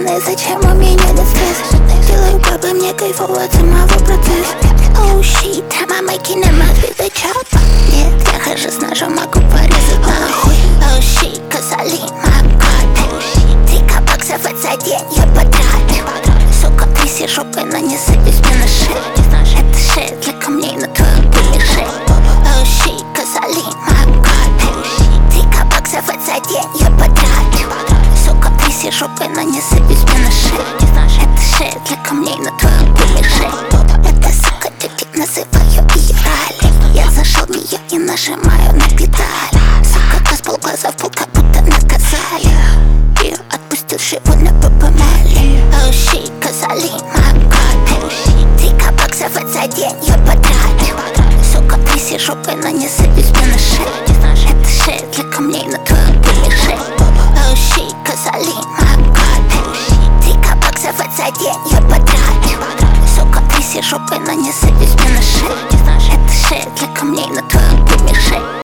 стороны, зачем у меня нет стресса? Делаю бабы, мне кайфово от самого процесса. Oh shit, I'm making a mess with the chopper. Нет, я хожу с ножом, могу порезать нахуй. Oh shit, cause I leave my God. 3 баксов за день я потрачу. Сука, тряси жопой, но не садись мне на шею. Это шея для камней на твоем пылеше. Oh shit, cause I leave my God. 3 баксов за день я потрачу. Сука, тряси жопой, но не садись мне на шею. Это шея для камней на твоем пылеше. Это сука, тетя, называю ее ралли. Я зашел в нее и нажимаю на педаль. Сука, с полглаза в пол, как будто наказали. Ее отпустил живот на попомали. Oh shit, cause I leave my God. 3 баксов за день я потрачу. Сука, тряси жопой, но не садись мне на шею. Это шея для камней на твоем пылеше. Oh shit, cause I leave my God. 3 баксов за день я потрачу. Сука, тряси жопой, но не садись мне на шею. Это шея для камней на